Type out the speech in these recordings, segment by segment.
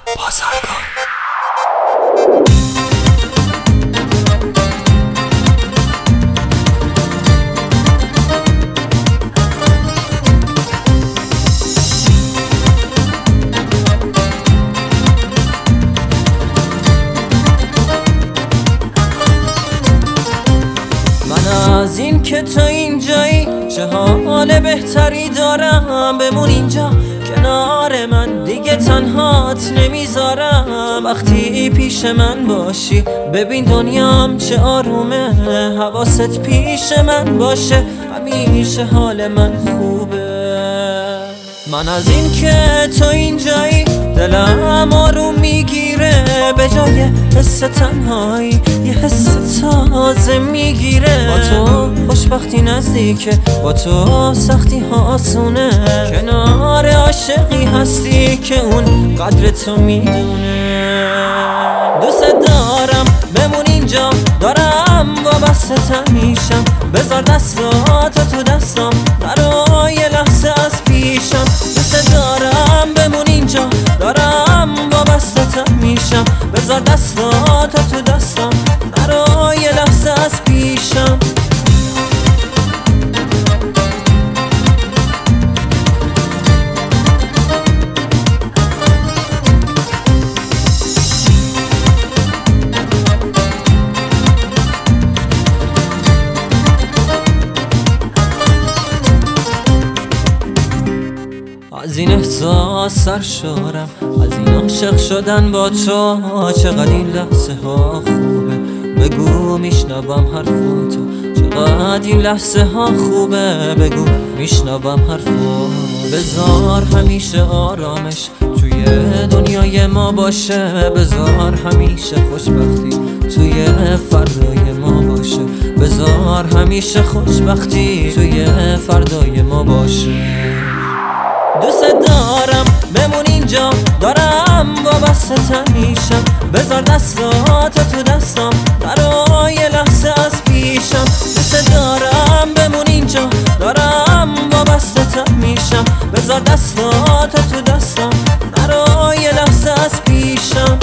بازرگان. از این که تو اینجایی چه حال بهتری دارم، بمون اینجا کنار من، دیگه تنهات نمیذارم. وقتی پیش من باشی ببین دنیام چه آرومه، حواست پیش من باشه همیشه حال من خوبه. من از این که تو اینجایی دلم آروم میگیره، به جای حس تنهایی یه حس تازه میگیره. با تو خوشبختی نزدیکه، با تو سختی ها آسونه، کنار عاشقی هستی که اون قدر تو میدونه. دوست دارم بمون اینجا، دارم وابسته میشم، بذار دستاتو تو دستم برای یه لحظه از پیشم. دوست دارم بمون اینجا، دارم وابسته میشم، بذار دستاتو تو دستم برای یه لحظه از پیشم. از این احساس سرشارم، از این عاشق شدن با تو، چقدر این لحظه ها خوبه، بگو میشنوم حرفاتو. چقدر این لحظه ها خوبه، بگو میشنوم حرفاتو. بذار همیشه آرامش توی دنیای ما باشه، بذار همیشه خوشبختی توی فردای ما باشه، بذار همیشه خوشبختی توی فردای ما باشه. دوست دارم بمون اینجا، دارم وابسته میشم، بذار دستاتو تو دستم برای یه لحظه از پیشم. دوست دارم بمون اینجا، دارم وابسته میشم، بذار دستاتو تو دستم برای یه لحظه از پیشم.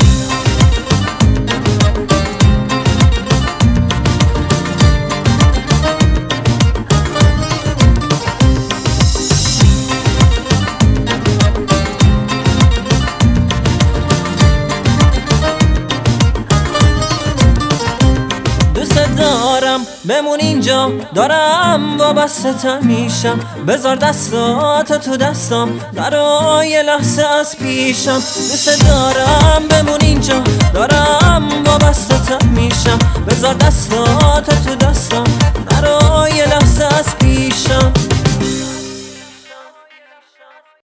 دارم بمون اینجا، دارم وابسته میشم، بذار دستاتو تو دستم برای یه لحظه از پیشم. دوست دارم بمون اینجا، دارم وابسته میشم، بذار دستاتو